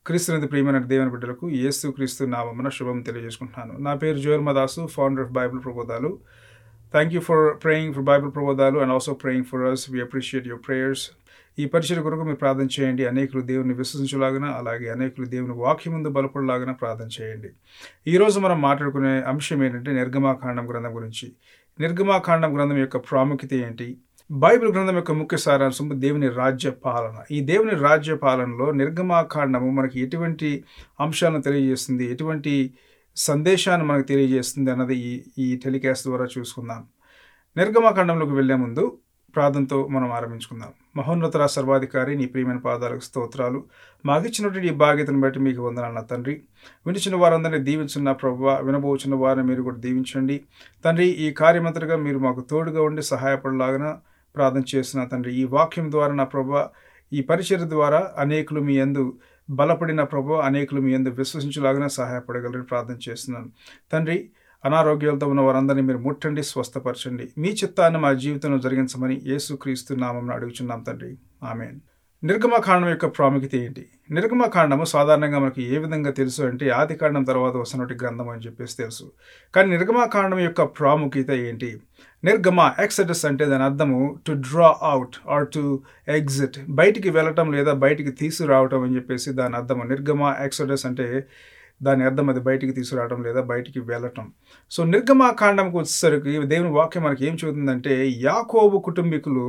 క్రీస్తునందు ప్రియమైన దేవుని బిడ్డలకు యేసు క్రీస్తు నామమున శుభం తెలియజేసుకుంటున్నాను. నా పేరు Joel Madasu, founder of Bible Prabodhalu. Thank you for praying for Bible Prabodhalu and also praying for us. We appreciate your prayers. ఈ పరిచయ కొరకు మీరు ప్రార్థన చేయండి. అనేకులు దేవుని విశ్వసించలాగిన, అలాగే అనేకులు దేవుని వాక్యం ముందు బలపడలాగిన ప్రార్థన చేయండి. ఈరోజు మనం మాట్లాడుకునే అంశం ఏంటంటే నిర్గమాకాండం గ్రంథం గురించి. నిర్గమాకాండం గ్రంథం యొక్క ప్రాముఖ్యత ఏంటి? బైబిల్ గ్రంథం యొక్క ముఖ్య సారాంశం దేవుని రాజ్య పాలన. ఈ దేవుని రాజ్య పాలనలో నిర్గమాకాండము మనకి ఎటువంటి అంశాలను తెలియజేస్తుంది, ఎటువంటి సందేశాన్ని మనకు తెలియజేస్తుంది అన్నది ఈ టెలికాస్ట్ ద్వారా చూసుకుందాం. నిర్గమాకాండంలోకి వెళ్లే ముందు ప్రార్థనతో మనం ఆరంభించుకుందాం. మహోన్నత సర్వాధికారి, నీ ప్రియమైన పాదాలకు స్తోత్రాలు. మాకిచ్చినటువంటి ఈ బాధ్యతను బట్టి మీకు వందనాలు నా తండ్రి. వినిచిన వారందరినీ దీవించున్న ప్రభువా, వినబోచున్న వారిని మీరు కూడా దీవించండి తండ్రి. ఈ కార్యమంతటిగా మీరు మాకు తోడుగా ఉండి సహాయపడలాగిన ప్రార్థన చేస్తున్న తండ్రి. ఈ వాక్యం ద్వారా నా ప్రభువా, ఈ పరిచర్య ద్వారా అనేకులు మీ యందు బలపడిన ప్రభువా, అనేకులు మీ యందు విశ్వసించలాగిన సహాయపడగలరని ప్రార్థన చేస్తున్నాను తండ్రి. అనారోగ్యాలతో ఉన్న వారందరినీ మీరు ముట్టండి, స్వస్థపరచండి. మీ చిత్తాన్ని మా జీవితంలో జరిగించమని యేసుక్రీస్తు నామమున అడుగుచున్నాం తండ్రి. ఆమేన్. నిర్గమాకాండం యొక్క ప్రాముఖ్యత ఏంటి? నిర్గమాకాండము సాధారణంగా మనకి ఏ విధంగా తెలుసు అంటే ఆదికాండం తర్వాత వస్తున్నటువంటి గ్రంథం అని చెప్పేసి తెలుసు. కానీ నిర్గమాకాండం యొక్క ప్రాముఖ్యత ఏంటి? నిర్గమ, ఎక్సడస్ అంటే దాని అర్థము to draw out or to exit, బయటికి వెళ్ళటం లేదా బయటికి తీసుకురావటం అని చెప్పేసి దాని అర్థము. నిర్గమ, ఎక్సడస్ అంటే దాని అర్థం అది బయటికి తీసుకురావడం లేదా బయటికి వెళ్ళటం. సో నిర్గమాకాండంకి వచ్చేసరికి దేవుని వాక్యం మనకి ఏం చెబుతుందంటే యాకోబు కుటుంబీకులు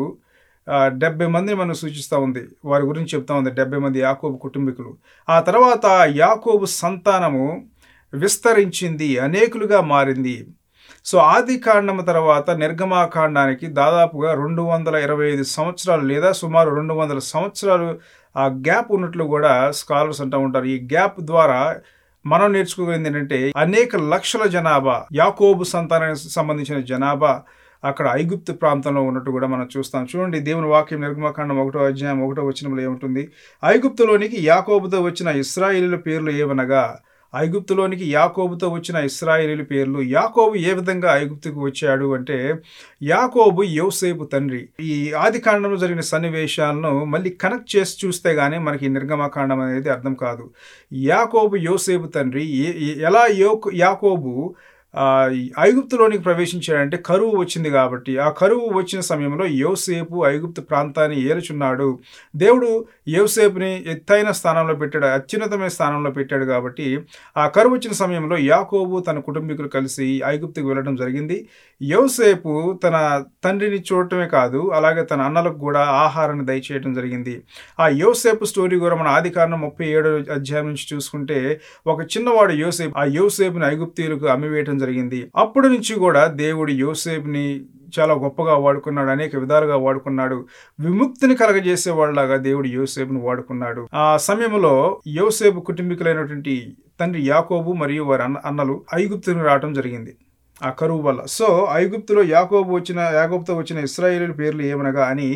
70 మందిని మనం సూచిస్తూ ఉంది. వారి గురించి చెప్తా ఉంది. 70 మంది యాకోబు కుటుంబీకులు. ఆ తర్వాత యాకోబు సంతానము విస్తరించింది, అనేకులుగా మారింది. సో ఆది కాండం తర్వాత నిర్గమాకాండానికి దాదాపుగా 225 సంవత్సరాలు లేదా సుమారు 200 సంవత్సరాలు ఆ గ్యాప్ ఉన్నట్లు కూడా స్కాలర్స్ అంటూ ఉంటారు. ఈ గ్యాప్ ద్వారా మనం నేర్చుకోగలిగింది ఏంటంటే అనేక లక్షల జనాభా, యాకోబు సంతానానికి సంబంధించిన జనాభా అక్కడ ఐగుప్తు ప్రాంతంలో ఉన్నట్టు కూడా మనం చూస్తాం. చూడండి, దేవుని వాక్యం నిర్గమాకాండం 1వ అధ్యాయం 1వ వచనంలో ఏముంటుంది? ఐగుప్తులోనికి యాకోబుతో వచ్చిన ఇశ్రాయేలీయుల పేర్లు ఏవనగా, ఐగుప్తులోనికి యాకోబుతో వచ్చిన ఇశ్రాయేలీయుల పేర్లు. యాకోబు ఏ విధంగా ఐగుప్తుకు వచ్చాడు అంటే యాకోబు యోసేపు తండ్రి. ఈ ఆది కాండంలో జరిగిన సన్నివేశాలను మళ్ళీ కనెక్ట్ చేసి చూస్తే గానీ మనకి నిర్గమాకాండం అనేది అర్థం కాదు. యాకోబు యోసేపు తండ్రి. ఎలా యాకోబు ఐగుప్తులోనికి ప్రవేశించాడంటే కరువు వచ్చింది కాబట్టి. ఆ కరువు వచ్చిన సమయంలో యోసేపు ఐగుప్తు ప్రాంతాన్ని ఏలుచున్నాడు. దేవుడు యోసేపుని ఎత్తైన స్థానంలో పెట్టాడు, అత్యున్నతమైన స్థానంలో పెట్టాడు కాబట్టి ఆ కరువు వచ్చిన సమయంలో యాకోబు తన కుటుంబీకులు కలిసి ఐగుప్తుకు వెళ్ళడం జరిగింది. యోసేపు తన తండ్రిని చూడటమే కాదు, అలాగే తన అన్నలకు కూడా ఆహారాన్ని దయచేయడం జరిగింది. ఆ యోసేపు స్టోరీ కూడా మన ఆదికాండం 37వ అధ్యాయం నుంచి చూసుకుంటే ఒక చిన్నవాడు యోసేపు, ఆ యోసేపుని ఐగుప్తీయులకు అమ్మివేయటం జరిగింది. అప్పటి నుంచి కూడా దేవుడు యోసేపుని చాలా గొప్పగా వాడుకున్నాడు, అనేక విధాలుగా వాడుకున్నాడు. విముక్తిని కలగజేసేవాళ్ళలాగా దేవుడు యోసేపుని వాడుకున్నాడు. ఆ సమయంలో యోసేపు కుటుంబీకులైనటువంటి తండ్రి యాకోబు మరియు వారి అన్నలు ఐగుప్తునికి రావడం జరిగింది ఆ కరువు వల్ల. సో ఐగుప్తులో యాకోబుతో వచ్చిన ఇశ్రాయేలీయుల పేర్లు ఏమనగా అని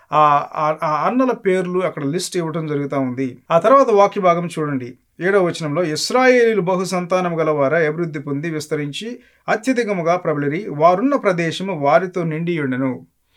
ఆ అన్నల పేర్లు అక్కడ లిస్ట్ ఇవ్వడం జరుగుతూ ఉంది. ఆ తర్వాత వాక్య భాగం చూడండి, 7వ వచనంలో ఇశ్రాయేలీయులు బహు సంతానం గలవారా అభివృద్ధి పొంది విస్తరించి అత్యధికముగా ప్రబలిరి, వారున్న ప్రదేశము వారితో నిండి ఉండెను.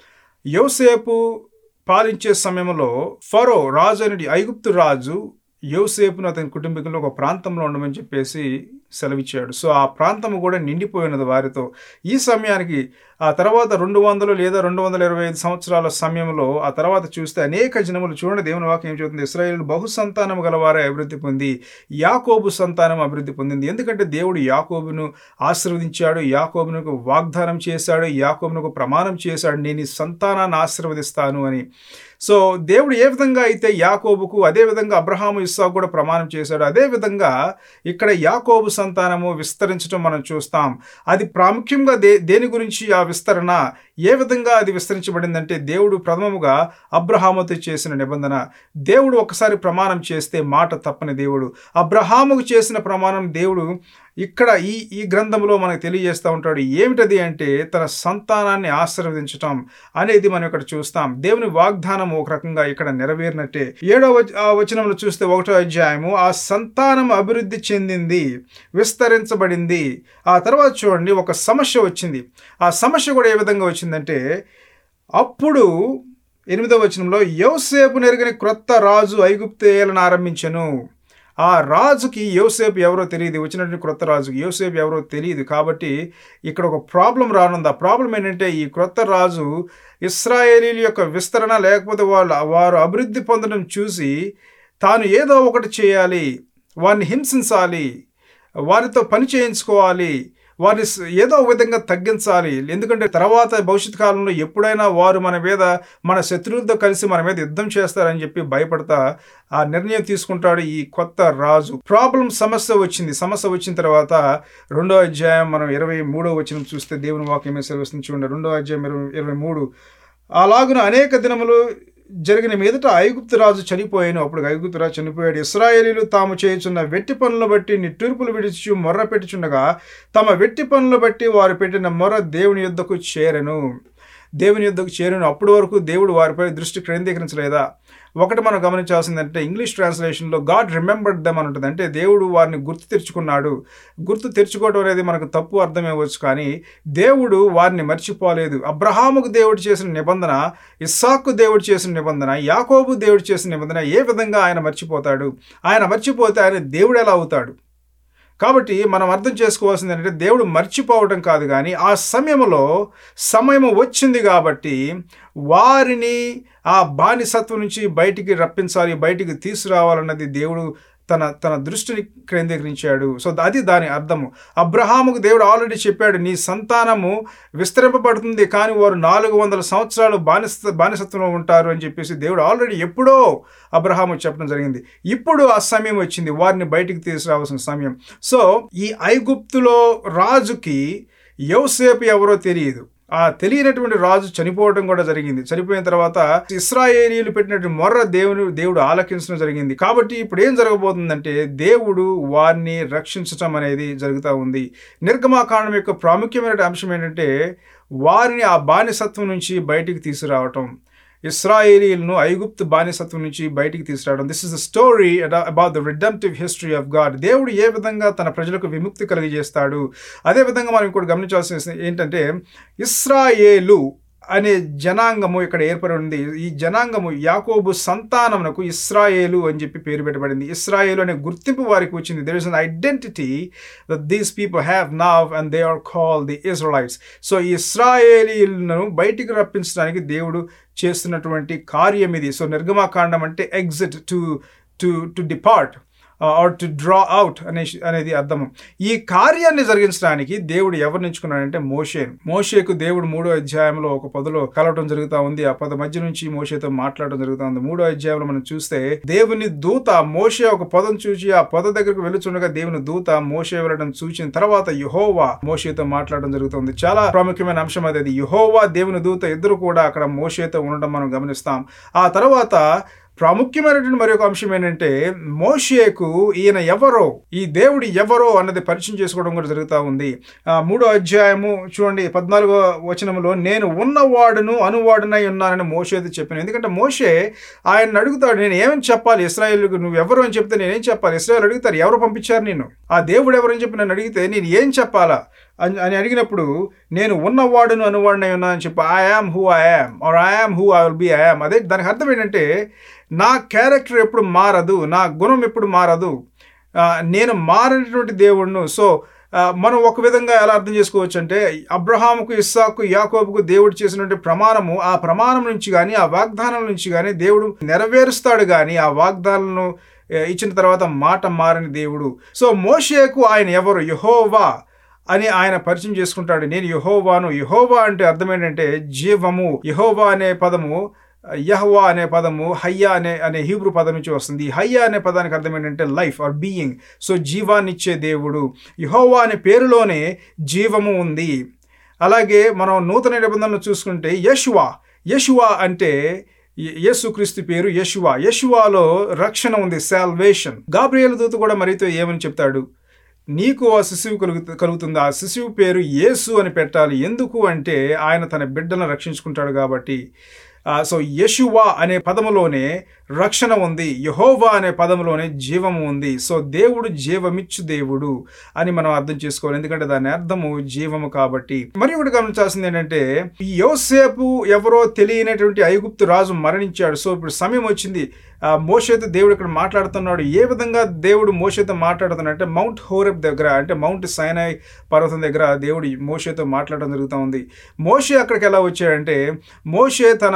యోసేపు పాలించే సమయంలో ఫరో రాజు అనేది ఐగుప్తు రాజు యోసేపును అతని కుటుంబీకులు ఒక ప్రాంతంలో ఉండమని చెప్పేసి సెలవిచ్చాడు. సో ఆ ప్రాంతము కూడా నిండిపోయినది వారితో. ఈ సమయానికి ఆ తర్వాత 200 లేదా 225 సంవత్సరాల సమయంలో ఆ తర్వాత చూస్తే అనేక జనములు, చూడండి దేవుని వాక్యం ఏం చెబుతుంది? ఇశ్రాయేలు బహు సంతానం గలవారే అభివృద్ధి పొంది, యాకోబు సంతానం అభివృద్ధి పొందింది. ఎందుకంటే దేవుడు యాకోబును ఆశీర్వదించాడు, యాకోబునకు వాగ్దానం చేశాడు, యాకోబునకు ప్రమాణం చేశాడు, నేను ఈ సంతానాన్ని ఆశీర్వదిస్తాను అని. సో దేవుడు ఏ విధంగా అయితే యాకోబుకు, అదే విధంగా అబ్రహాము, ఇస్సాకు కూడా ప్రమాణం చేశాడు, అదే విధంగా ఇక్కడ యాకోబు సంతానము విస్తరించడం మనం చూస్తాం. అది ప్రాముఖ్యంగా దేని గురించి ఆ విస్తరణ, ఏ విధంగా అది విస్తరించబడిందంటే దేవుడు ప్రథమముగా అబ్రహాముతో చేసిన నిబంధన. దేవుడు ఒకసారి ప్రమాణం చేస్తే మాట తప్పని దేవుడు. అబ్రహాముకు చేసిన ప్రమాణం దేవుడు ఇక్కడ ఈ గ్రంథంలో మనకు తెలియజేస్తూ ఉంటాడు. ఏమిటది అంటే తన సంతానాన్ని ఆశీర్వదించటం అనేది మనం ఇక్కడ చూస్తాం. దేవుని వాగ్దానం ఒక రకంగా ఇక్కడ నెరవేరినట్టే. 7వ వచనంలో చూస్తే 1వ అధ్యాయము, ఆ సంతానం అభివృద్ధి చెందింది, విస్తరించబడింది. ఆ తర్వాత చూడండి ఒక సమస్య వచ్చింది. ఆ సమస్య కూడా ఏ విధంగా వచ్చిందంటే అప్పుడు 8వ వచనంలో యోసేపు నెరుగని క్రొత్త రాజు ఐగుప్తు ఏలన ఆరంభించెను. ఆ రాజుకి యోసేపు ఎవరో తెలియదు, వచ్చినటువంటి క్రొత్త రాజుకి యోసేపు ఎవరో తెలియదు. కాబట్టి ఇక్కడ ఒక ప్రాబ్లం రానుంది. ఆ ప్రాబ్లం ఏంటంటే ఈ క్రొత్త రాజు ఇశ్రాయేలీల యొక్క విస్తరణ లేకపోతే వారు అభివృద్ధి పొందడం చూసి తాను ఏదో ఒకటి చేయాలి, వారిని హింసించాలి, వారితో పని చేయించుకోవాలి, వారిని ఏదో ఒక విధంగా తగ్గించాలి. ఎందుకంటే తర్వాత భవిష్యత్ కాలంలో ఎప్పుడైనా వారు మన శత్రువులతో కలిసి మన మీద యుద్ధం చేస్తారని చెప్పి భయపడతా ఆ నిర్ణయం తీసుకుంటాడు ఈ కొత్త రాజు. సమస్య వచ్చిన తర్వాత 2వ అధ్యాయం మనం 23వ వచనం చూస్తే దేవుని వాక్యం సెలవిస్తుంది. చూడండి, 2వ అధ్యాయం 23. అలాగున అనేక దినములు జరిగిన మీదట ఐగుప్తు రాజు చనిపోయాను. అప్పుడు ఐగుప్తు రాజు చనిపోయాడు. ఇశ్రాయేలీలు తాము చేయుచున్న వెట్టి పనులు బట్టి నిట్టూర్పులు విడిచి మొర్ర పెట్టుచుండగా తమ వెట్టి పనులు బట్టి వారు పెట్టిన మొర్ర దేవుని యొద్దకు చేరెను. అప్పటి వరకు దేవుడు వారిపై దృష్టి కేంద్రీకరించలేదా? ఒకటి మనం గమనించాల్సిందంటే ఇంగ్లీష్ ట్రాన్స్లేషన్లో గాడ్ రిమెంబర్డ్ దెమ్ అని ఉంటుంది. అంటే దేవుడు వారిని గుర్తు తెచ్చుకున్నాడు. గుర్తు తెచ్చుకోవడం అనేది మనకు తప్పు అర్థమవ్వచ్చు, కానీ దేవుడు వారిని మర్చిపోలేదు. అబ్రహాముకు దేవుడు చేసిన నిబంధన, ఇస్సాకు దేవుడు చేసిన నిబంధన, యాకోబు దేవుడు చేసిన నిబంధన ఏ విధంగా ఆయన మర్చిపోతాడు? ఆయన మర్చిపోతే ఆయన దేవుడు ఎలా అవుతాడు? కాబట్టి మనం అర్థం చేసుకోవాల్సింది ఏంటంటే దేవుడు మర్చిపోవడం కాదు, కానీ ఆ సమయం వచ్చింది కాబట్టి వారిని ఆ బానిసత్వం నుంచి బయటికి రప్పించాలి, బయటికి తీసుకురావాలన్నది దేవుడు తన దృష్టిని కేంద్రీకరించాడు. సో అది దాని అర్థము. అబ్రహాముకు దేవుడు ఆల్రెడీ చెప్పాడు, నీ సంతానము విస్తరింపబడుతుంది, కానీ వారు 400 సంవత్సరాలు బానిసత్వంలో ఉంటారు అని చెప్పేసి దేవుడు ఆల్రెడీ ఎప్పుడో అబ్రహాము చెప్పడం జరిగింది. ఇప్పుడు ఆ సమయం వచ్చింది, వారిని బయటికి తీసుకురావాల్సిన సమయం. సో ఈ ఐగుప్తులో రాజుకి యోసేపు ఎవరో తెలియదు. ఆ తెలియనటువంటి రాజు చనిపోవడం కూడా జరిగింది. చనిపోయిన తర్వాత ఇశ్రాయేలీయులు పెట్టినటువంటి మొర్ర దేవుడు ఆలకించడం జరిగింది. కాబట్టి ఇప్పుడు ఏం జరగబోతుందంటే దేవుడు వారిని రక్షించటం అనేది జరుగుతూ ఉంది. నిర్గమాకాండం యొక్క ప్రాముఖ్యమైన అంశం ఏంటంటే వారిని ఆ బానిసత్వం నుంచి బయటికి తీసుకురావటం, ఇశ్రాయేలీయులను ఐగుప్తు బానిసత్వం నుంచి బయటికి తీసుకురావడం. This is the story about the redemptive history of God. దేవుడు ఏ విధంగా తన ప్రజలకు విముక్తి కలిగజేస్తాడు. అదేవిధంగా మనం ఇంకోటి గమనించాల్సిన ఏంటంటే ఇశ్రాయేలు అనే జనాంగము ఇక్కడ ఏర్పడి ఉంది. ఈ జనాంగము యాకోబు సంతానమునకు ఇశ్రాయేలు అని చెప్పి పేరు పెట్టబడింది. ఇశ్రాయేలు అనే గుర్తింపు వారికి వచ్చింది. There is an identity that these people have now and they are called the Israelites. So ఈ ఇశ్రాయేలీలను బయటికి రప్పించడానికి దేవుడు చేస్తున్నటువంటి కార్యం ఇది. సో నిర్గమాకాండం అంటే exit, to depart or to draw out అనేది అర్థము. ఈ కార్యాన్ని జరిగించడానికి దేవుడు ఎవరిని ఎంచుకున్నాడంటే మోషేకు దేవుడు 3వ అధ్యాయంలో ఒక పొదలో కలవటం జరుగుతూ ఉంది. ఆ పొద మధ్య నుంచి మోషేతో మాట్లాడటం జరుగుతూ ఉంది. 3వ అధ్యాయంలో మనం చూస్తే దేవుని దూత మోషే ఒక పొదను చూసి ఆ పొద దగ్గరకు వెళ్తుండగా దేవుని దూత మోషే వెళ్ళడం చూసిన తర్వాత యెహోవా మోషేతో మాట్లాడడం జరుగుతుంది. చాలా ప్రాముఖ్యమైన అంశం అది. యెహోవా దేవుని దూత ఇద్దరు కూడా అక్కడ మోషేతో ఉండడం మనం గమనిస్తాం. ఆ తర్వాత ప్రాముఖ్యమైనటువంటి మరి ఒక అంశం ఏంటంటే మోషేకు ఈయన ఎవరో, ఈ దేవుడు ఎవరో అన్నది పరిచయం చేసుకోవడం కూడా జరుగుతూ ఉంది. 3వ అధ్యాయము చూడండి 14వ వచనంలో నేను ఉన్నవాడును అనువాడునై ఉన్నానని మోషేతో చెప్పాను. ఎందుకంటే మోషే ఆయన అడుగుతాడు, నేను ఏమని చెప్పాలి ఇశ్రాయేలుకు, నువ్వు ఎవరు అని చెప్తే నేనేం చెప్పాలి? ఇశ్రాయేలు అడుగుతారు, ఎవరు పంపించారు నేను, ఆ దేవుడు ఎవరని చెప్పి నన్ను అడిగితే నేను ఏం చెప్పాలా అని అడిగినప్పుడు నేను ఉన్నవాడును అనువాడునై ఉన్నా అని చెప్పి I am who I am or I am who I will be I am. అదే దానికి అర్థం ఏంటంటే నా క్యారెక్టర్ ఎప్పుడు మారదు, నా గుణం ఎప్పుడు మారదు, నేను మారినటువంటి దేవుడును. సో మనం ఒక విధంగా ఎలా అర్థం చేసుకోవచ్చు అంటే అబ్రహాముకు, ఇస్సాకు, యాకోబుకు దేవుడు చేసినటువంటి ప్రమాణము, ఆ ప్రమాణం నుంచి కానీ ఆ వాగ్దానం నుంచి కానీ దేవుడు నెరవేరుస్తాడు, కానీ ఆ వాగ్దానాలను ఇచ్చిన తర్వాత మాట మారని దేవుడు. సో మోషేకు ఆయన ఎవరు? యెహోవా అని ఆయన పరిచయం చేసుకుంటాడు. నేను యెహోవాను. యెహోవా అంటే అర్థం ఏంటంటే జీవము. యెహోవా అనే పదము, యహ్వా అనే పదము హయ్యా అనే హీబ్రూ పదం నుంచి వస్తుంది. హయ్యా అనే పదానికి అర్థం ఏంటంటే లైఫ్ ఆర్ బీయింగ్. సో జీవాన్నిచ్చే దేవుడు. యెహోవా అనే పేరులోనే జీవము ఉంది. అలాగే మనం నూతన నిబంధనలు చూసుకుంటే యెషువా అంటే యేసుక్రీస్తు పేరు యెషువా. యెషువాలో రక్షణ ఉంది, సాల్వేషన్. గాబ్రియేలు దూత కూడా మరీతో ఏమని చెప్తాడు? నీకు ఆ శిశువు కలుగుతుంది, ఆ శిశువు పేరు యేసు అని పెట్టాలి. ఎందుకు అంటే ఆయన తన బిడ్డలను రక్షించుకుంటాడు కాబట్టి. సో యెషువా అనే పదములోనే రక్షణ ఉంది. యెహోవా అనే పదంలోనే జీవము ఉంది. సో దేవుడు జీవమిచ్చు దేవుడు అని మనం అర్థం చేసుకోవాలి. ఎందుకంటే దాని అర్థము జీవము కాబట్టి. మరి ఒకటి గమనించాల్సింది ఏంటంటే, ఈ యోసేపు ఎవరో తెలియనటువంటి ఐగుప్తు రాజు మరణించాడు. సో ఇప్పుడు సమయం వచ్చింది. మోషేతో దేవుడు ఇక్కడ మాట్లాడుతున్నాడు. ఏ విధంగా దేవుడు మోషేతో మాట్లాడుతున్నాడంటే మౌంట్ హోరెబ్ దగ్గర, అంటే మౌంట్ సైనాయ్ పర్వతం దగ్గర దేవుడు మోషేతో మాట్లాడడం జరుగుతూ ఉంది. మోషే అక్కడికి ఎలా వచ్చాడంటే, మోషే తన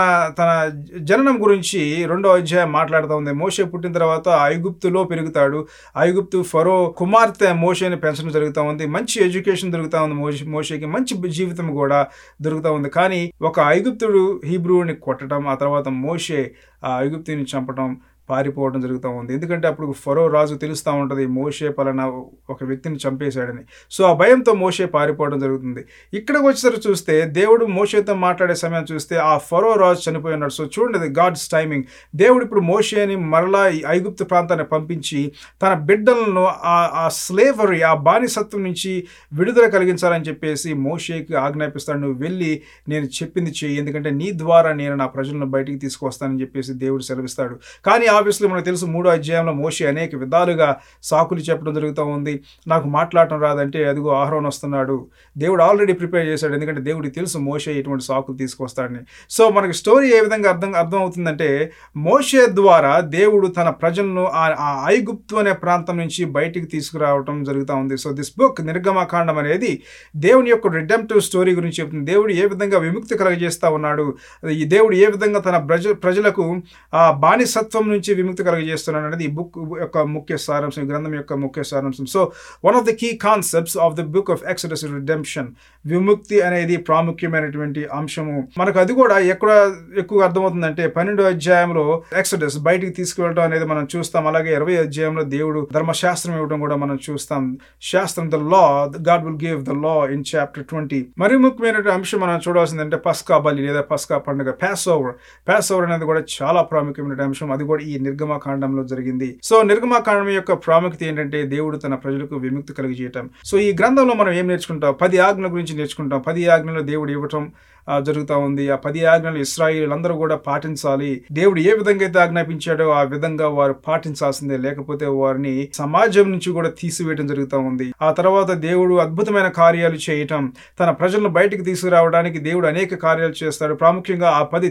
జననం గురించి 2వ అధ్యాయం మాట్లాడుతూ ఉంది. మోషే పుట్టిన తర్వాత ఐగుప్తులో పెరుగుతాడు. ఐగుప్తు ఫరో కుమార్తె మోషేని పెంచడం జరుగుతూ ఉంది. మంచి ఎడ్యుకేషన్ దొరుకుతూ ఉంది మోషేకి, మంచి జీవితం కూడా దొరుకుతూ ఉంది. కానీ ఒక ఐగుప్తుడు హీబ్రూని కొట్టడం, ఆ తర్వాత మోషే ఆ ఐగుప్తుని చంపడం, పారిపోవడం జరుగుతూ ఉంది. ఎందుకంటే అప్పుడు ఫరో రాజు తెలుస్తూ ఉంటుంది మోషే పలానా ఒక వ్యక్తిని చంపేశాడని. సో ఆ భయంతో మోషే పారిపోవడం జరుగుతుంది. ఇక్కడికి వచ్చేసరికి చూస్తే దేవుడు మోషేతో మాట్లాడే సమయం చూస్తే ఆ ఫరో రాజు చనిపోయి ఉన్నాడు. సో చూడండి, గాడ్స్ టైమింగ్. దేవుడు ఇప్పుడు మోషేని మరలా ఐగుప్తు ప్రాంతాన్ని పంపించి తన బిడ్డలను ఆ స్లేవరీ, ఆ బానిసత్వం నుంచి విడుదల కలిగించాలని చెప్పేసి మోషేకి ఆజ్ఞాపిస్తాడు. నువ్వు వెళ్ళి నేను చెప్పింది చెయ్యి, ఎందుకంటే నీ ద్వారా నేను నా ప్రజలను బయటికి తీసుకొస్తానని చెప్పేసి దేవుడు సెలవిస్తాడు. కానీ ఆబ్వియస్లీ మనకు తెలుసు 3వ అధ్యాయంలో మోషే అనేక విధాలుగా సాకులు చెప్పడం జరుగుతూ ఉంది. నాకు మాట్లాడటం రాదంటే అదిగో అహరోన్ వస్తున్నాడు. దేవుడు ఆల్రెడీ ప్రిపేర్ చేశాడు, ఎందుకంటే దేవుడికి తెలుసు మోషే ఎటువంటి సాకులు తీసుకొస్తాడని. సో మనకి స్టోరీ ఏ విధంగా అర్థం అవుతుందంటే, మోషే ద్వారా దేవుడు తన ప్రజలను ఆ ఐగుప్తు అనే ప్రాంతం నుంచి బయటికి తీసుకురావడం జరుగుతూ ఉంది. సో దిస్ బుక్ నిర్గమకాండం అనేది దేవుని యొక్క రిడెంప్టివ్ స్టోరీ గురించి చెప్తుంది. దేవుడు ఏ విధంగా విముక్తి కలగజేస్తూ ఉన్నాడు, ఈ దేవుడు ఏ విధంగా తన ప్రజలకు ఆ బానిసత్వం నుంచి విముక్తి కలగజేస్తున్నాడు అనేది ఈ బుక్ యొక్క ముఖ్య సారాంశం, ఈ గ్రంథం యొక్క ముఖ్య సారాంశం. So one of the key concepts of the book of Exodus redemption, విముక్తి అనేది ప్రాముఖ్యమైనటువంటి అంశము. మనకు అది కూడా ఎక్కడ ఎక్కువ అర్థమవుతుందంటే 12వ అధ్యాయంలో ఎక్సోడస్ బయటికి తీసుకువెళ్ళడం అనేది మనం చూస్తాం. అలాగే 20వ అధ్యాయంలో దేవుడు ధర్మశాస్త్రం ఇవ్వడం కూడా మనం చూస్తాం. శాస్త్రం, the law, God will give the law in chapter 20. మరి ముఖ్యమైన అంశం మనం చూడాల్సిందంటే పస్కా బలి లేదా పస్కా పండుగ, పాస్ ఓవర్ అనేది కూడా చాలా ప్రాముఖ్యమైన అంశం. అది కూడా ఈ నిర్గమకాండంలో జరిగింది. సో నిర్గమకాండం యొక్క ప్రాముఖ్యత ఏంటంటే దేవుడు తన ప్రజలకు విముక్తి కలిగజేయటం. సో ఈ గ్రంథంలో మనం ఏం నేర్చుకుంటాం? 10 ఆజ్ఞల గురించి నేర్చుకుంటాం. 10 ఆజ్ఞలు దేవుడు ఇవ్వటం జరుగుతూ ఉంది. ఆ 10 ఆజ్ఞలు ఇశ్రాయేలీయులందరూ కూడా పాటించాలి. దేవుడు ఏ విధంగా అయితే ఆజ్ఞాపించాడో ఆ విధంగా వారు పాటించాల్సిందే, లేకపోతే వారిని సమాజం నుంచి కూడా తీసివేయడం జరుగుతూ ఉంది. ఆ తర్వాత దేవుడు అద్భుతమైన కార్యాలు చేయటం, తన ప్రజలను బయటికి తీసుకురావడానికి దేవుడు అనేక కార్యాలు చేస్తాడు. ప్రాముఖ్యంగా ఆ 10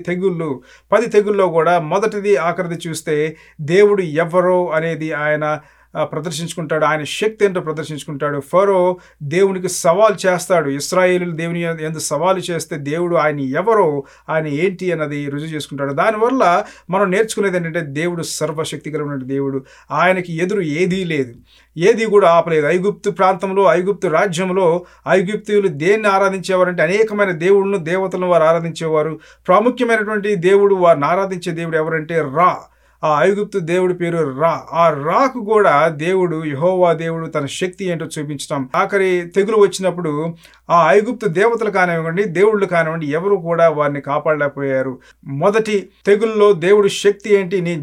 తెగుల్లో కూడా మొదటిది ఆఖరిది చూస్తే దేవుడు ఎవరో అనేది ఆయన ప్రదర్శించుకుంటాడు. ఆయన శక్తి ఏంటో ప్రదర్శించుకుంటాడు. ఫరో దేవునికి సవాల్ చేస్తాడు. ఇశ్రాయేలీయులు దేవుని యందు సవాలు చేస్తే దేవుడు ఆయన ఎవరో, ఆయన ఏంటి అన్నది రుజువు చేసుకుంటాడు. దానివల్ల మనం నేర్చుకునేది ఏంటంటే దేవుడు సర్వశక్తి కలిగిన దేవుడు. ఆయనకి ఎదురు ఏదీ లేదు, ఏది కూడా ఆపలేదు. ఐగుప్తు ప్రాంతంలో, ఐగుప్తు రాజ్యంలో ఐగుప్తీయులు దేన్ని ఆరాధించేవారంటే అనేకమైన దేవుళ్ళను, దేవతలను వారు ఆరాధించేవారు. ప్రాముఖ్యమైనటువంటి దేవుడు, వారిని ఆరాధించే దేవుడు ఎవరంటే రా. ఆ ఐగుప్తు దేవుడి పేరు రా. ఆ రాకు కూడా దేవుడు, యెహోవా దేవుడు తన శక్తి ఏంటో చూపించడం. ఆఖరి తెగులు వచ్చినప్పుడు ఆ ఐగుప్తు దేవతలు కానివ్వండి, దేవుళ్ళు కానివ్వండి, ఎవరు కూడా వారిని కాపాడలేకపోయారు. మొదటి తెగుల్లో దేవుడు శక్తి ఏంటి, నీ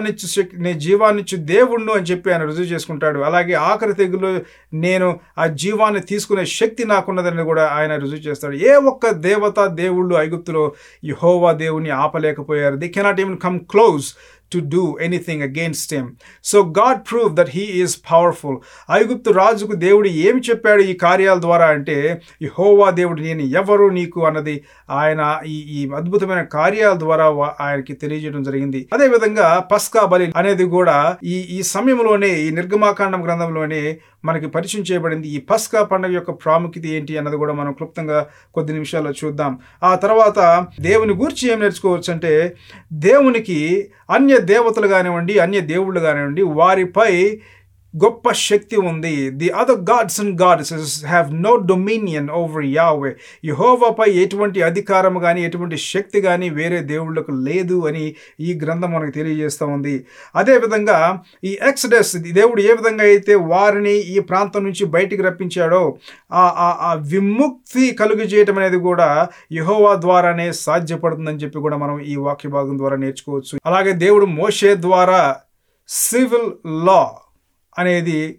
జీవాన్నిచ్చు దేవుణ్ణు అని చెప్పి ఆయన రుజువు చేసుకుంటాడు. అలాగే ఆఖరి తెగుల్లో నేను ఆ జీవాన్ని తీసుకునే శక్తి నాకున్నదని కూడా ఆయన రుజువు చేస్తాడు. ఏ ఒక్క దేవుళ్ళు ఐగుప్తులో యెహోవా దేవుని ఆపలేకపోయారు. They cannot even come close to do anything against him. So God proved that he is powerful. ఐగుప్తు రాజుకు దేవుడు ఏమి చెప్పాడు ఈ కార్యాల ద్వారా అంటే, యెహోవా దేవుడు నేను ఎవరు నీకు అన్నది ఆయన ఈ అద్భుతమైన కార్యాల ద్వారా ఆయనకి తెలియజేయడం జరిగింది. అదేవిధంగా పస్కా బలి అనేది కూడా ఈ సమయంలోనే, ఈ నిర్గమకాండం గ్రంథంలోనే మనకి పరిచయం చేయబడింది. ఈ పస్కా పండుగ యొక్క ప్రాముఖ్యత ఏంటి అన్నది కూడా మనం క్లుప్తంగా కొద్ది నిమిషాల్లో చూద్దాం. ఆ తర్వాత దేవుని గూర్చి ఏం నేర్చుకోవచ్చు అంటే, దేవునికి అన్య దేవతలు కానివ్వండి, అన్య దేవుళ్ళు కానివ్వండి, వారిపై గొప్ప శక్తి ఉంది. The other gods and goddesses have no dominion over Yahweh. యెహోవాపై ఎటువంటి అధికారం కానీ, ఎటువంటి శక్తి కానీ వేరే దేవుళ్ళకు లేదు అని ఈ గ్రంథం మనకు తెలియజేస్తూ ఉంది. అదేవిధంగా ఈ ఎక్సడస్, దేవుడు ఏ విధంగా అయితే వారిని ఈ ప్రాంతం నుంచి బయటికి రప్పించాడో ఆ విముక్తి కలుగజేయటం అనేది కూడా యెహోవా ద్వారానే సాధ్యపడుతుందని చెప్పి కూడా మనం ఈ వాక్య భాగం ద్వారా నేర్చుకోవచ్చు. అలాగే దేవుడు మోషే ద్వారా సివిల్ లా అనేది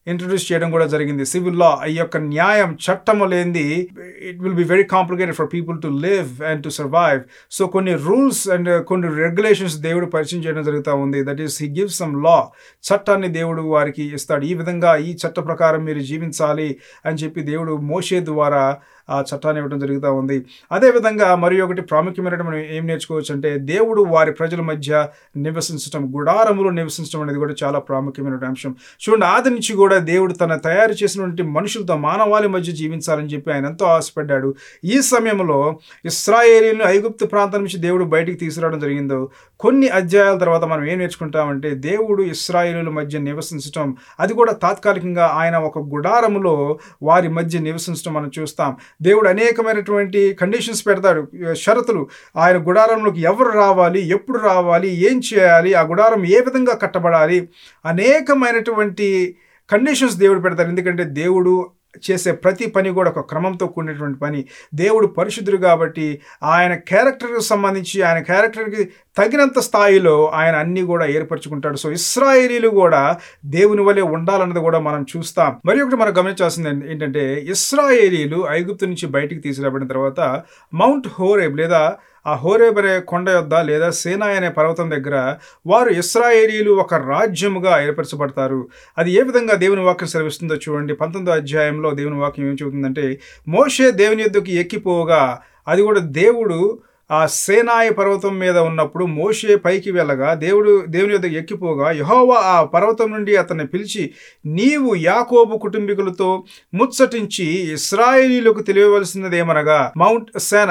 ఇంట్రడ్యూస్ చేయడం కూడా జరిగింది. సివిల్ లా, ఈ యొక్క న్యాయం, చట్టము లేనిది it will be very complicated for people to live and to survive. So కొన్ని రూల్స్ అండ్ కొన్ని రెగ్యులేషన్స్ దేవుడు పరిచయం చేయడం జరుగుతూ ఉంది. That is he gives some law. చట్టాన్ని దేవుడు వారికి ఇస్తాడు. ఈ విధంగా ఈ చట్ట ప్రకారం మీరు జీవించాలి అని చెప్పి దేవుడు మోషే ద్వారా ఆ చట్టాన్ని ఇవ్వడం జరుగుతూ ఉంది. అదేవిధంగా మరి ఒకటి ప్రాముఖ్యమైన మనం ఏం నేర్చుకోవచ్చు అంటే, దేవుడు వారి ప్రజల మధ్య నివసించడం, గుడారములో నివసించడం అనేది కూడా చాలా ప్రాముఖ్యమైన అంశం. చూడండి, ఆది నుంచి కూడా దేవుడు తన తయారు చేసినటువంటి మనుషులతో, మానవాళి మధ్య జీవించాలని చెప్పి ఆయన ఎంతో ఆశపడ్డాడు. ఈ సమయంలో ఇశ్రాయేలీయులను ఐగుప్తు ప్రాంతం నుంచి దేవుడు బయటికి తీసుకురావడం జరిగిందో, కొన్ని అధ్యాయాల తర్వాత మనం ఏం నేర్చుకుంటామంటే, దేవుడు ఇశ్రాయేలీయుల మధ్య నివసించడం, అది కూడా తాత్కాలికంగా ఆయన ఒక గుడారములో వారి మధ్య నివసించడం మనం చూస్తాం. దేవుడు అనేకమైనటువంటి కండిషన్స్ పెడతాడు, షరతులు. ఆయన గుడారంలోకి ఎవరు రావాలి, ఎప్పుడు రావాలి, ఏం చేయాలి, ఆ గుడారం ఏ విధంగా కట్టబడాలి, అనేకమైనటువంటి కండిషన్స్ దేవుడు పెడతారు. ఎందుకంటే దేవుడు చేసే ప్రతి పని కూడా ఒక క్రమంతో కూడినటువంటి పని. దేవుడు పరిశుద్ధుడు కాబట్టి ఆయన క్యారెక్టర్కి సంబంధించి, ఆయన క్యారెక్టర్కి తగినంత స్థాయిలో ఆయన అన్ని కూడా ఏర్పరచుకుంటాడు. సో ఇశ్రాయేలీలు కూడా దేవుని వలె ఉండాలన్నది కూడా మనం చూస్తాం. మరి ఒకటి మనం గమనించాల్సింది ఏంటంటే, ఇశ్రాయేలీలు ఐగుప్తు నుంచి బయటికి తీసుకురాబడిన తర్వాత మౌంట్ హోరేబ్ లేదా ఆ హోరేబ్ అనే కొండ యొద్ద లేదా సీనాయి అనే పర్వతం దగ్గర వారు ఇశ్రాయేలీలు ఒక రాజ్యముగా ఏర్పరచబడతారు. అది ఏ విధంగా దేవుని వాక్యం సెలవిస్తుందో చూడండి. 19వ అధ్యాయంలో దేవుని వాక్యం ఏం చెబుతుందంటే, మోషే దేవుని యొద్దకు ఎక్కిపోగా, అది కూడా దేవుడు ఆ సీనాయి పర్వతం మీద ఉన్నప్పుడు మోషే పైకి వెళ్ళగా, దేవుని యొద్దకు ఎక్కిపోగా, యెహోవా ఆ పర్వతం నుండి అతన్ని పిలిచి, నీవు యాకోబు కుటుంబీకులతో ముచ్చటించి ఇశ్రాయేలీలకు తెలియవలసినదేమనగా, మౌంట్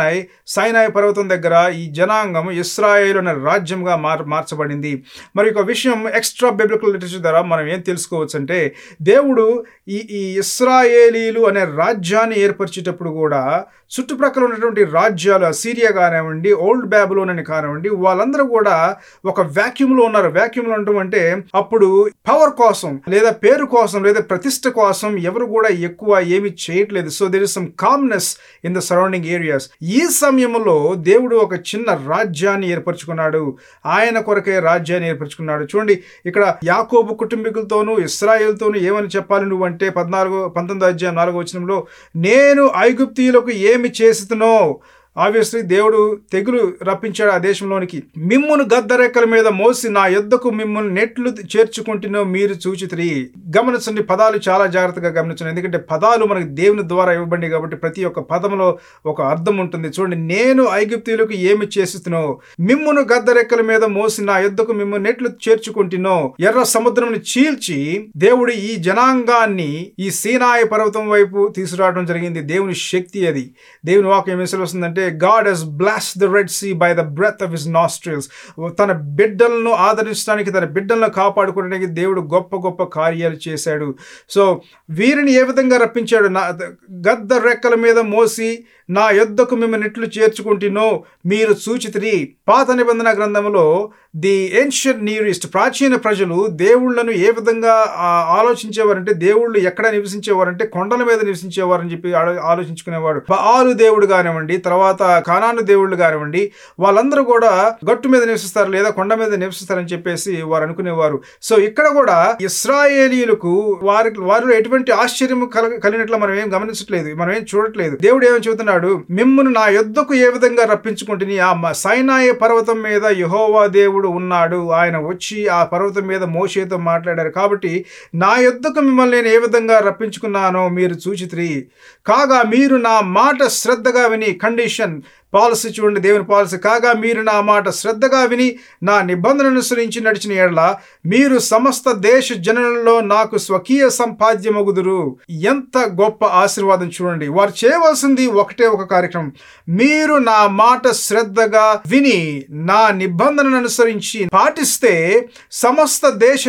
సైనాయి పర్వతం దగ్గర ఈ జనాంగం ఇశ్రాయేలు అనే రాజ్యంగా మార్చబడింది. మరి ఒక విషయం ఎక్స్ట్రా బిబ్లికల్ లిటరేచర్ ద్వారా మనం ఏం తెలుసుకోవచ్చు అంటే, దేవుడు ఈ ఇశ్రాయేలీలు అనే రాజ్యాన్ని ఏర్పరిచేటప్పుడు కూడా చుట్టుప్రక్కల ఉన్నటువంటి రాజ్యాలు, అసీరియా కానివ్వండి, ఓల్డ్ బ్యాబిలోన్ అని కానివ్వండి, వాళ్ళందరూ కూడా ఒక వ్యాక్యూమ్లో ఉన్నారు. వ్యాక్యూమ్లో ఉండటం అంటే అప్పుడు పవర్ కోసం లేదా పేరు కోసం లేదా ప్రతిష్ట కోసం ఎవరు కూడా ఎక్కువ ఏమి చేయట్లేదు. So there is some calmness in the surrounding areas. ఈ సమయంలో దేవుడు ఒక చిన్న రాజ్యాన్ని ఏర్పరచుకున్నాడు. ఆయన కొరకే రాజ్యాన్ని ఏర్పరచుకున్నాడు. చూడండి, ఇక్కడ యాకోబు కుటుంబీకులతోనూ ఇశ్రాయేలుతోనూ ఏమని చెప్పాలి నువ్వు అంటే, 19వ అధ్యాయం 4వ వచనంలో, నేను ఐగుప్తీయులకు ఏమి చేస్తునో, ఆబ్వియస్లీ దేవుడు తెగులు రప్పించాడు ఆ దేశంలోనికి. మిమ్మును గద్దరెక్కల మీద మోసి నా యొద్దకు మిమ్మును నెట్లు చేర్చుకుంటున్నో మీరు చూచితిరి. గమనించండి, పదాలు చాలా జాగ్రత్తగా గమనించండి. ఎందుకంటే పదాలు మనకి దేవుని ద్వారా ఇవ్వబడి కాబట్టి ప్రతి ఒక్క పదంలో ఒక అర్థం ఉంటుంది. చూడండి, నేను ఐగుప్తీయులకు ఏమి చేస్తున్నో, మిమ్మును గద్దరెక్కల మీద మోసి నా యొద్దకు మిమ్మును నెట్లు చేర్చుకుంటున్నో. ఎర్ర సముద్రంని చీల్చి దేవుడు ఈ జనాంగాన్ని ఈ సీనాయి పర్వతం వైపు తీసుకురావడం జరిగింది. దేవుని శక్తి అది. దేవుని వాక్యం ఏం సెలవుస్తుందంటే, God has blessed the Red Sea by the breath of his nostrils. తన బిడ్డలను ఆదరించడానికి, తన బిడ్డలను కాపాడుకోవడానికి దేవుడు గొప్ప గొప్ప కార్యాలు చేశాడు. సో వీరిని ఏ విధంగా రప్పించాడు? గద్ద రెక్కల మీద మోసి నా యొద్దకు మేము నెట్లు చేర్చుకుంటున్నో మీరు చూచితిరి. పాత నిబంధన గ్రంథంలో ది ఏన్షియంట్ నియర్ ఈస్ట్, ప్రాచీన ప్రజలు దేవుళ్లను ఏ విధంగా ఆలోచించేవారంటే, దేవుళ్ళు ఎక్కడ నివసించేవారంటే కొండల మీద నివసించేవారని చెప్పి ఆలోచించుకునేవాడు. బాలు దేవుడు కానివ్వండి, తర్వాత కానాను దేవుళ్ళు కానివ్వండి, వాళ్ళందరూ కూడా గట్టు మీద నివసిస్తారు లేదా కొండ మీద నివసిస్తారని చెప్పేసి వారు అనుకునేవారు. సో ఇక్కడ కూడా ఇశ్రాయేలీయులకు వారిలో ఎటువంటి ఆశ్చర్యం కలిగినట్లు మనం ఏం గమనించట్లేదు, మనం ఏం చూడట్లేదు. దేవుడు ఏమని చెబుతున్నాడు, మిమ్మును నా యొద్దకు ఏ విధంగా రప్పించుకుంటుని, ఆ సైనాయి పర్వతం మీద యెహోవా దేవుడు ఉన్నాడు. ఆయన వచ్చి ఆ పర్వతం మీద మోషేతో మాట్లాడారు. కాబట్టి నా యొద్దకు మిమ్మల్ని నేను ఏ విధంగా రప్పించుకున్నానో మీరు చూచితిరి. కాగా మీరు నా మాట శ్రద్ధగా విని, కండిషన్ పాలసీ చూడండి, దేవుని పాలసీ. కాగా మీరు నా మాట శ్రద్ధగా విని నా నిబంధనను అనుసరించి నడిచిన ఎడల మీరు సమస్త దేశ జనులలో నాకు స్వకీయ సంపాద్యమగుదురు. ఎంత గొప్ప ఆశీర్వాదం చూడండి. వారు చేయవలసింది ఒకటే ఒక కార్యక్రమం. మీరు నా మాట శ్రద్ధగా విని నా నిబంధనను అనుసరించి పాటిస్తే సమస్త దేశ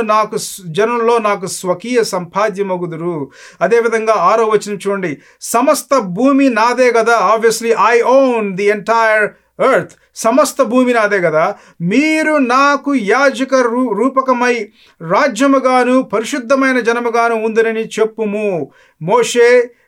జనులలో నాకు స్వకీయ సంపాద్యమగుదురు. అదేవిధంగా 6వ వచనం చూడండి, సమస్త భూమి నాదే కదా. Obviously I own the entire earth. సమస్త భూమి నాదే కదా. మీరు నాకు యాజక రూపకమై రాజ్యముగాను పరిశుద్ధమైన జనముగాను ఉందరని చెప్పుము. మోషే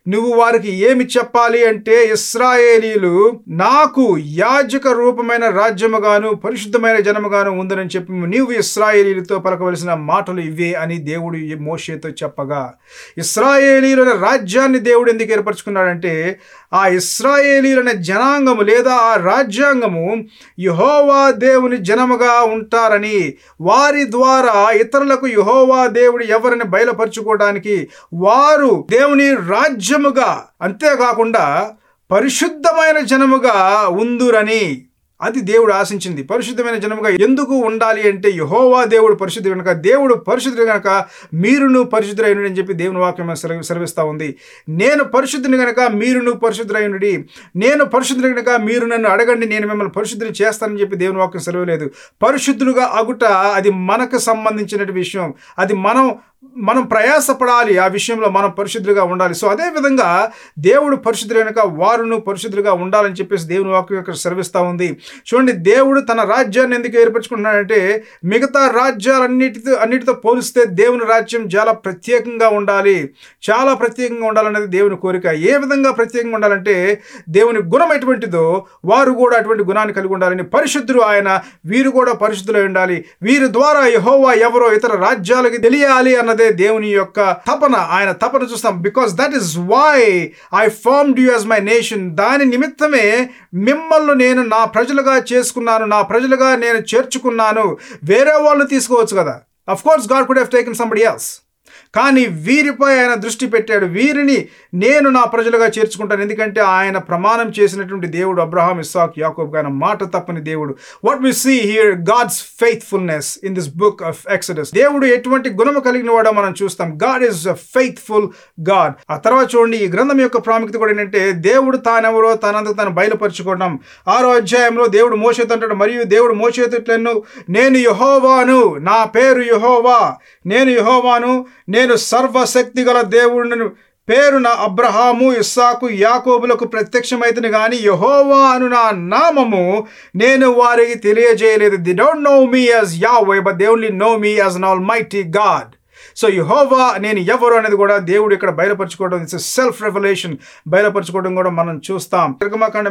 నువ్వు వారికి ఏమి చెప్పాలి అంటే, ఇశ్రాయేలీలు నాకు యాజక రూపమైన రాజ్యముగాను పరిశుద్ధమైన జనముగాను ఉందని చెప్పి నీవు ఇశ్రాయేలీలతో పలకవలసిన మాటలు ఇవే అని దేవుడు మోషేతో చెప్పగా, ఇశ్రాయేలీల రాజ్యాన్ని దేవుడు ఎందుకు ఏర్పరచుకున్నాడంటే, ఆ ఇశ్రాయేలీలనే జనాంగము లేదా ఆ రాజ్యాంగము యెహోవా దేవుని జనముగా ఉంటారని, వారి ద్వారా ఇతరులకు యెహోవా దేవుడు ఎవరిని బయలుపరచుకోవడానికి వారు దేవుని రాజ్యముగా, అంతేకాకుండా పరిశుద్ధమైన జనముగా ఉందురని, అది దేవుడు ఆశించింది. పరిశుద్ధమైన జనముగా ఎందుకు ఉండాలి అంటే, యెహోవా దేవుడు పరిశుద్ధుడు కనుక, దేవుడు పరిశుద్ధుడు కనుక మీరును పరిశుద్ధులైనడి అని చెప్పి దేవుని వాక్యం సెలవిస్తూ ఉంది. నేను పరిశుద్ధుని కనుక మీరును పరిశుద్ధులైనడి, నేను పరిశుద్ధుని కనుక మీరు నన్ను అడగండి, నేను మిమ్మల్ని పరిశుద్ధిని చేస్తానని చెప్పి దేవుని వాక్యం సెలవులేదు. పరిశుద్ధులుగా అగుట అది మనకు సంబంధించిన విషయం. అది మనం ప్రయాసపడాలి, ఆ విషయంలో మనం పరిశుద్ధులుగా ఉండాలి. సో అదే విధంగా దేవుడు పరిశుద్ధులు కనుక వారును పరిశుద్ధులుగా ఉండాలని చెప్పేసి దేవుని వాక్యం ఇక్కడ సెలవిస్తూ ఉంది. చూడండి, దేవుడు తన రాజ్యాన్ని ఎందుకు ఏర్పరచుకుంటున్నాడంటే, మిగతా అన్నిటితో పోలిస్తే దేవుని రాజ్యం చాలా ప్రత్యేకంగా ఉండాలి, చాలా ప్రత్యేకంగా ఉండాలనేది దేవుని కోరిక. ఏ విధంగా ప్రత్యేకంగా ఉండాలంటే, దేవుని గుణం ఎటువంటిదో వారు కూడా అటువంటి గుణాన్ని కలిగి ఉండాలని, పరిశుద్ధులు ఆయన, వీరు కూడా పరిశుద్ధులై ఉండాలి, వీరి ద్వారా యెహోవా ఎవరో ఇతర రాజ్యాలకి తెలియాలి అన్నదే దేవుని యొక్క తపన. ఆయన తపన చూస్తాం. Because that is why I formed you as my nation. దాని నిమిత్తమే మిమ్మల్ని నేను నా ప్రజలుగా చేసుకున్నాను, నా ప్రజలుగా నేను చేర్చుకున్నాను. వేరే వాళ్ళు తీసుకోవచ్చు కదా, of course God could have taken somebody else, కానీ వీరిపై ఆయన దృష్టి పెట్టాడు. వీరిని నేను నా ప్రజలుగా చేర్చుకుంటాను, ఎందుకంటే ఆయన ప్రమాణం చేసినటువంటి దేవుడు అబ్రహాం, ఇస్సాక్, యాకోబు, ఆయన మాట తప్పని దేవుడు. What we see here, God's faithfulness in this book of Exodus. దేవుడు ఎటువంటి గుణము కలిగిన వాడో మనం చూస్తాం. God is a faithful God. ఆ తర్వాత చూడండి, ఈ గ్రంథం యొక్క ప్రాముఖ్యత కూడా ఏంటంటే, దేవుడు తానెవరో తనందుకు తాను బయలుపరచుకోవడం. 6వ అధ్యాయంలో దేవుడు మోషేతో అంటాడు, మరియు దేవుడు మోషేతో ఇట్లను, నేను యెహోవాను, నా పేరు యెహోవా, నేను యెహోవాను, నేను సర్వశక్తి గల దేవుడిని, పేరున అబ్రహాము, ఇస్సాకు, యాకోబులకు ప్రత్యక్షమైతేనే గాని యెహోవా అను నా నామము నేను వారికి తెలియజేయలేదు. They don't know me as Yahweh, but they only know me as an almighty God. So Jehovah నేను ఎవరు అనేది కూడా దేవుడు ఇక్కడ బయలుపరచుకోవడం, ఇట్స్ సెల్ఫ్ రెవల్యూషన్, బయలుపరచుకోవడం కూడా మనం చూస్తాం. నిర్గమకాండం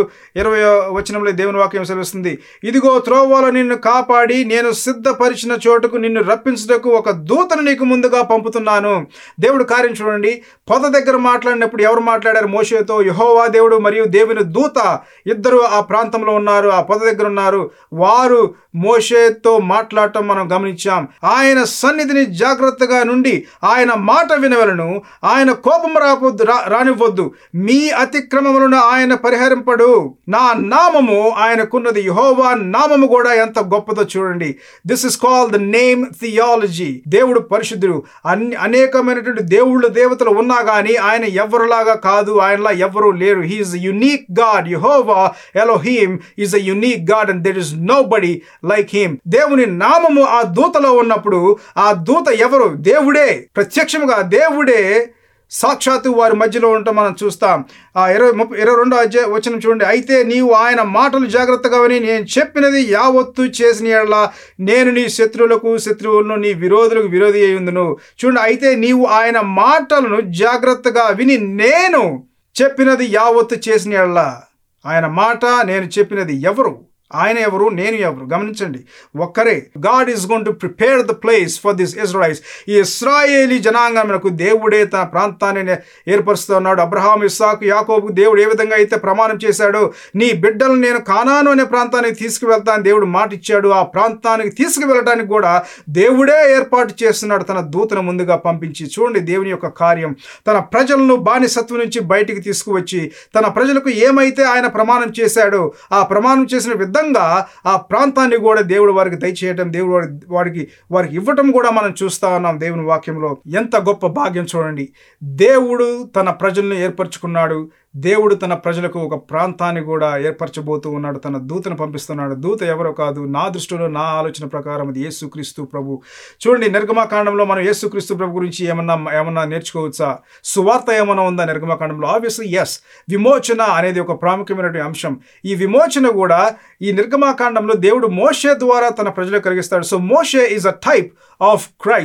23:20 దేవుని వాక్యం సెలవిస్తుంది, ఇదిగో త్రోవలో నిన్ను కాపాడి నేను సిద్ధపరిచిన చోటుకు నిన్ను రప్పించుటకు ఒక దూతను నీకు ముందుగా పంపుతున్నాను. దేవుడు కార్యం చూడండి. పొద దగ్గర మాట్లాడినప్పుడు ఎవరు మాట్లాడారు? మోషేతో. యెహోవా దేవుడు మరియు దేవుని దూత ఇద్దరు ఆ ప్రాంతంలో ఉన్నారు, ఆ పొద దగ్గర ఉన్నారు. వారు మోషేతో మాట్లాడటం మనం గమనించాం. ఆయన సన్నిధిని జాగ్రత్తగా నుండి ఆయన మాట వినవలను, ఆయన కోపం రానివ్వద్దు, మీ అతిక్రమములను ఆయన పరిహరింపడు, నా నామము ఆయనకున్నది. యెహోవా నామము కూడా ఎంత గొప్పదో చూడండి. This is called the name theology. దేవుడు పరిశుద్ధుడు. అనేకమైనటువంటి దేవుళ్ళు దేవతలు ఉన్నా కానీ ఆయన ఎవరిలాగా కాదు, ఆయనలా ఎవరు లేరు. He is a unique God. Jehovah Elohim is a unique God and there is nobody like him. దేవుని నామము ఆ దూతలో ఉన్నప్పుడు ఆ దూత ఎవరు? దేవుడే, ప్రత్యక్షముగా దేవుడే సాక్షాత్తు వారి మధ్యలో ఉండటం మనం చూస్తాం. 22వ వచనం చూడండి, అయితే నీవు ఆయన మాటలు జాగ్రత్తగా విని నేను చెప్పినది యావత్తు చేసిన యెడల నేను నీ శత్రువులను నీ విరోధులకు విరోధి అయి ఉందును. చూడండి, అయితే నీవు ఆయన మాటలను జాగ్రత్తగా విని నేను చెప్పినది యావత్తు చేసిన యెడల. ఆయన మాట, నేను చెప్పినది ఎవరు? ఆయన ఎవరు, నేను ఎవరు? గమనించండి, ఒక్కరే. God is going to prepare the place for this Israels. ఈ ఇశ్రాయేలీ జనాంగమునకు దేవుడే తన ప్రాంతాన్ని ఏర్పరుస్తూ ఉన్నాడు. అబ్రహాం, ఇస్సాకు, యాకోబుకు దేవుడు ఏ విధంగా అయితే ప్రమాణం చేశాడో, నీ బిడ్డలను నేను కానాను అనే ప్రాంతానికి తీసుకువెళ్తాను దేవుడు మాట ఇచ్చాడు. ఆ ప్రాంతానికి తీసుకువెళ్ళడానికి కూడా దేవుడే ఏర్పాటు చేస్తున్నాడు, తన దూతను ముందుగా పంపించి. చూడండి దేవుని యొక్క కార్యం. తన ప్రజలను బానిసత్వం నుంచి బయటికి తీసుకువచ్చి తన ప్రజలకు ఏమైతే ఆయన ప్రమాణం చేశాడో ఆ ప్రమాణం చేసిన విధంగా ఆ ప్రాంతాన్ని కూడా దేవుడు వారికి దయచేయటం, దేవుడు వారికి ఇవ్వటం కూడా మనం చూస్తా ఉన్నాం దేవుని వాక్యంలో. ఎంత గొప్ప భాగ్యం చూడండి. దేవుడు తన ప్రజలను ఏర్పరచుకున్నాడు. దేవుడు తన ప్రజలకు ఒక ప్రాంతాన్ని కూడా ఏర్పరచబోతూ ఉన్నాడు. తన దూతను పంపిస్తున్నాడు. దూత ఎవరో కాదు, నా దృష్టిలో, నా ఆలోచన ప్రకారం అది యేసుక్రీస్తు ప్రభు. చూడండి, నిర్గమకాండంలో మనం యేసుక్రీస్తు ప్రభు గురించి ఏమన్నా నేర్చుకోవచ్చా? సువార్త ఏమన్నా ఉందా నిర్గమకాండంలో? Obviously yes. విమోచన అనేది ఒక ప్రాముఖ్యమైనటువంటి అంశం. ఈ విమోచన కూడా ఈ నిర్గమకాండంలో దేవుడు మోషే ద్వారా తన ప్రజలకు కలిగిస్తాడు. So Moshe is a type of Christ.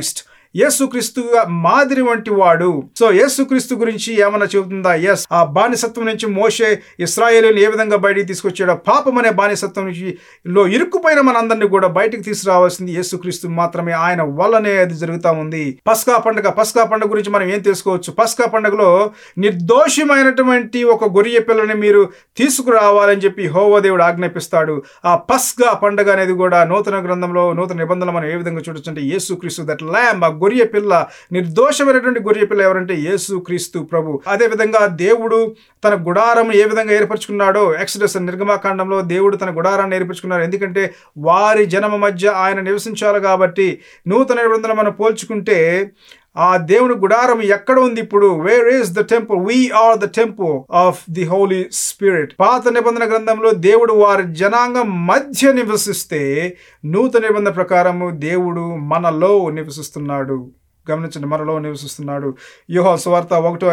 యేసుక్రీస్తుగా మాదిరి వంటి వాడు. సో యేసుక్రీస్తు గురించి ఏమన్నా చెబుతుందా? ఎస్. ఆ బానిసత్వం నుంచి మోషే ఇశ్రాయేలుని ఏ విధంగా బయటికి తీసుకొచ్చాడో, పాపం అనే బానిసత్వం నుంచి ఇరుక్కుపోయిన మనందరినీ కూడా బయటికి తీసుకురావాల్సింది యేసుక్రీస్తు మాత్రమే. ఆయన వల్లనే అది జరుగుతూ ఉంది. పస్కా పండుగ గురించి మనం ఏం తెలుసుకోవచ్చు? పస్కా పండుగలో నిర్దోషమైనటువంటి ఒక గొర్రె పిల్లని మీరు తీసుకురావాలని చెప్పి యెహోవా దేవుడు ఆజ్ఞాపిస్తాడు. ఆ పస్కా పండుగ అనేది కూడా నూతన గ్రంథంలో, నూతన నిబంధనలో మనం ఏ విధంగా చూడొచ్చు అంటే యేసుక్రీస్తు, దట్ ల్యాంబ్, ఆ గొర్రె పిల్ల, నిర్దోషమైనటువంటి గొర్రె పిల్ల ఎవరంటే యేసుక్రీస్తు ప్రభు. అదే విధంగా దేవుడు తన గుడారం ఏ విధంగా ఏర్పరచుకున్నాడో, ఎక్సోడస్ నిర్గమాకాండంలో దేవుడు తన గుడారాన్ని ఏర్పరచుకున్నాడు. ఎందుకంటే వారి జనమ మధ్య ఆయన నివసించాలి కాబట్టి. నూతన నిబంధన మనం పోల్చుకుంటే ఆ దేవుని గుడారం ఎక్కడ ఉంది ఇప్పుడు? Where is the temple? We are the temple of the holy spirit. పాత నిబంధన గ్రంథంలో దేవుడు వారి జనాంగం మధ్య నివసిస్తే, నూతన నిబంధన ప్రకారము దేవుడు మనలో నివసిస్తున్నాడు. గమనించండి, మనలో నివసిస్తున్నాడు. యోహాను సువార్త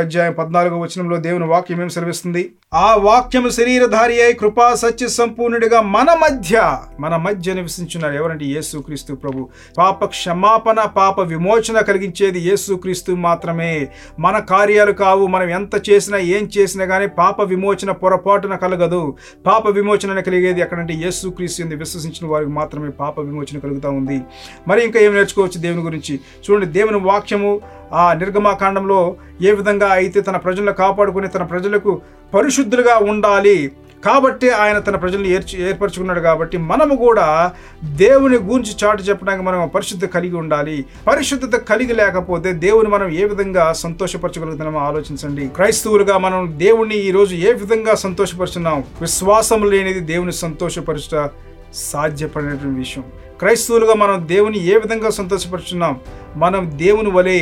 1:14 దేవుని వాక్యం ఏం సెలవిస్తుంది? ఆ వాక్యము శరీరధారి అయి కృపా సత్య సంపూర్ణుడిగా మన మధ్య నివసించున్నాడు. ఎవరంటే యేసుక్రీస్తు ప్రభు. పాప క్షమాపణ, పాప విమోచన కలిగించేది యేసుక్రీస్తు మాత్రమే. మన కార్యాలు కావు. మనం ఎంత చేసినా, ఏం చేసినా కానీ పాప విమోచన పొరపాటున కలగదు. పాప విమోచన కలిగేది ఎక్కడంటే యేసుక్రీస్తు విశ్వసించిన వారికి మాత్రమే పాప విమోచన కలుగుతూ ఉంది. మరి ఇంకా ఏం నేర్చుకోవచ్చు దేవుని గురించి? చూడండి, దేవుని వాక్యము ఆ నిర్గమాకాండంలో ఏ విధంగా అయితే తన ప్రజలను కాపాడుకుని తన ప్రజలకు పరిశుద్ధులుగా ఉండాలి కాబట్టి ఆయన తన ప్రజలను ఏర్పరచుకున్నాడు. కాబట్టి మనము కూడా దేవుని గురించి చాటు చెప్పడానికి మనం పరిశుద్ధత కలిగి ఉండాలి. పరిశుద్ధత కలిగి లేకపోతే దేవుని మనం ఏ విధంగా సంతోషపరచగలుగుతున్నామో ఆలోచించండి. క్రైస్తవులుగా మనం దేవుణ్ణి ఈరోజు ఏ విధంగా సంతోషపరుచున్నాం? విశ్వాసం లేనిది దేవుని సంతోషపరచుట సాధ్యపడినటువంటి విషయం. క్రైస్తవులుగా మనం దేవుని ఏ విధంగా సంతోషపరుచున్నాం? మనం దేవుని వలె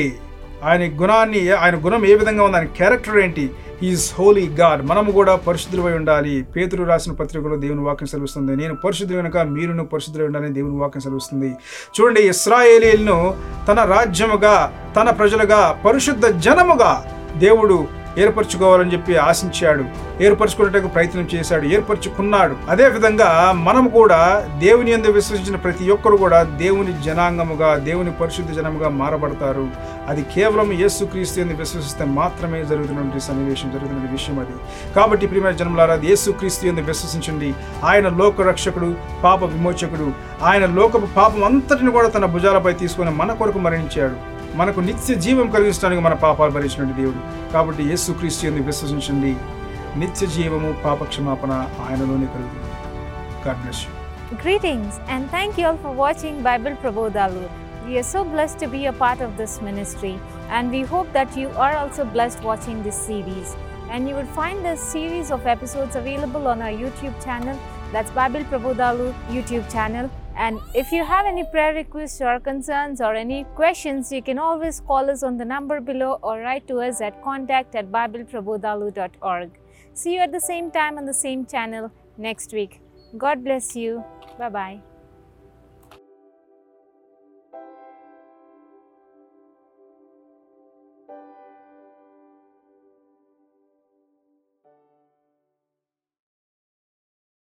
ఆయన గుణం ఏ విధంగా ఉంది? ఆయన క్యారెక్టర్ ఏంటి? Is holy God. మనము కూడా పరిశుద్ధులై ఉండాలి. పేతురు రాసిన పత్రికలో దేవుని వాక్యం సెలవుస్తుంది, నేను పరిశుద్ధులు కనుక మీరును పరిశుద్ధులై ఉండాలని దేవుని వాక్యం సెలవుస్తుంది. చూడండి, ఇశ్రాయేలీయులను తన రాజ్యముగా, తన ప్రజలుగా, పరిశుద్ధ జనముగా దేవుడు ఏర్పరచుకోవాలని చెప్పి ఆశించాడు. ఏర్పరచుకునేటకు ప్రయత్నం చేశాడు, ఏర్పరచుకున్నాడు. అదే విధంగా మనం కూడా దేవుని యందు విశ్వసించిన ప్రతి ఒక్కరు కూడా దేవుని జనాంగముగా, దేవుని పరిశుద్ధ జనముగా మారబడతారు. అది కేవలం యేసుక్రీస్తు యందు విశ్వసిస్తే మాత్రమే జరుగుతున్న విషయం అది. కాబట్టి ప్రియమైన జనములారా, యేసుక్రీస్తు యందు విశ్వసించండి. ఆయన లోక రక్షకుడు, పాప విమోచకుడు. ఆయన లోకపు పాపం అంతటిని కూడా తన భుజాలపై తీసుకొని మన కొరకు మరణించాడు. మనకు నిత్య జీవం కలిగించడానికి మన పాపాలు భరించినటువంటి దేవుడు. కాబట్టి యేసుక్రీస్తు యందు విశ్వసించండి. నిత్య జీవము, పాప క్షమాపణ ఆయనలోనే కలుగుతుంది. God bless you. Greetings and thank you all for watching Bible Prabodhalu. We are so blessed to be a part of this ministry and we hope that you are also blessed watching this series. And you will find this series of episodes available on our YouTube channel. That's Bible Prabodhalu YouTube channel. And if you have any prayer requests or concerns or any questions, you can always call us on the number below or write to us at contact@bibleprabodhalu.org. See you at the same time on the same channel next week. God bless you. Bye-bye.